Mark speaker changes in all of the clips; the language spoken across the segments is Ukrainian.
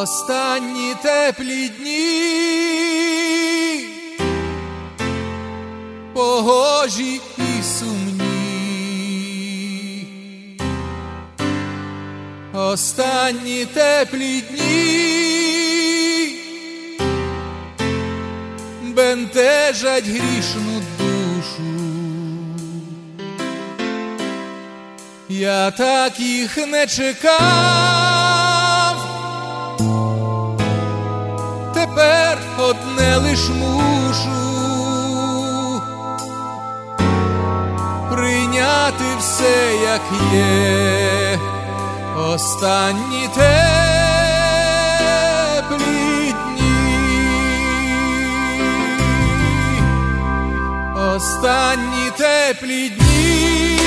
Speaker 1: Останні теплі дні, погожі і сумні. Останні теплі дні бентежать грішну душу. Я так їх не чекав, тепер одне лиш мушу прийняти все, як є. Останні теплі дні, останні теплі дні.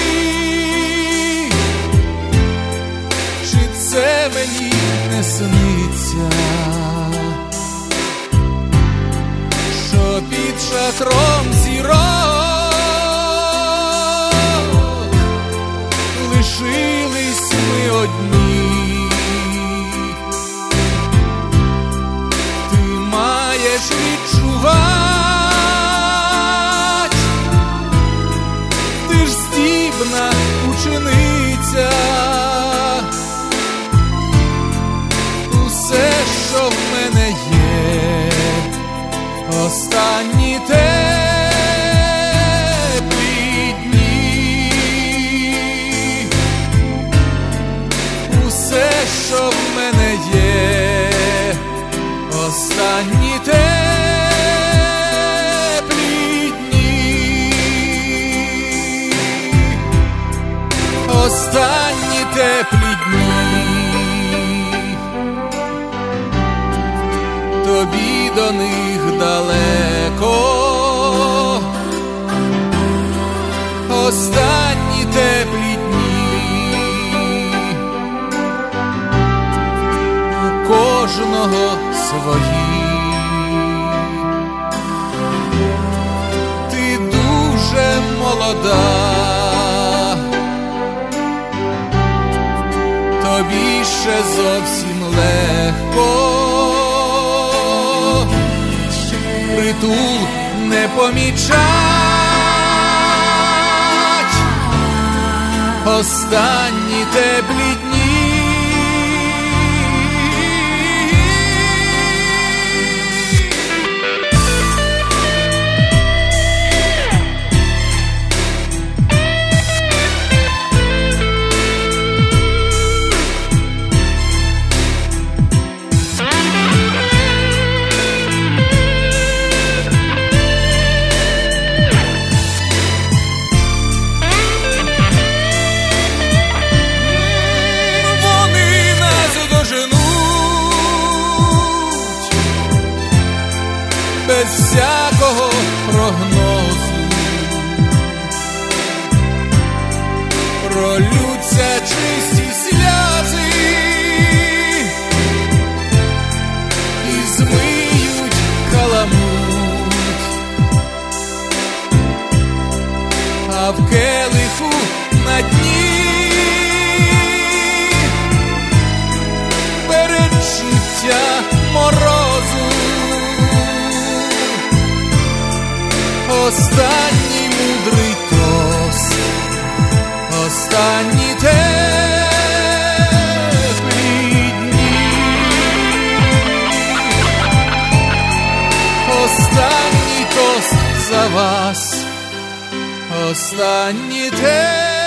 Speaker 1: Чи це мені не сниться, що під шатром зірок лишились ми одні? Ти маєш відчувати, ти ж здібна учениця. Усе, що в мене є, останні теплі дні. Усе, що в мене є, останні теплі дні. Останні теплі дні. Тобі до них далеко, останні теплі дні. У кожного свої. Ти дуже молода, тобі ще зовсім легко. Притул не помічать останні теплі дні. Без всякого прогнозу пролються чисті сльози і змиють каламуть, а в келиху на дні передчуття морозу. Останній мудрий тост, останні теплі дні. Останній тост за вас, останні теплі.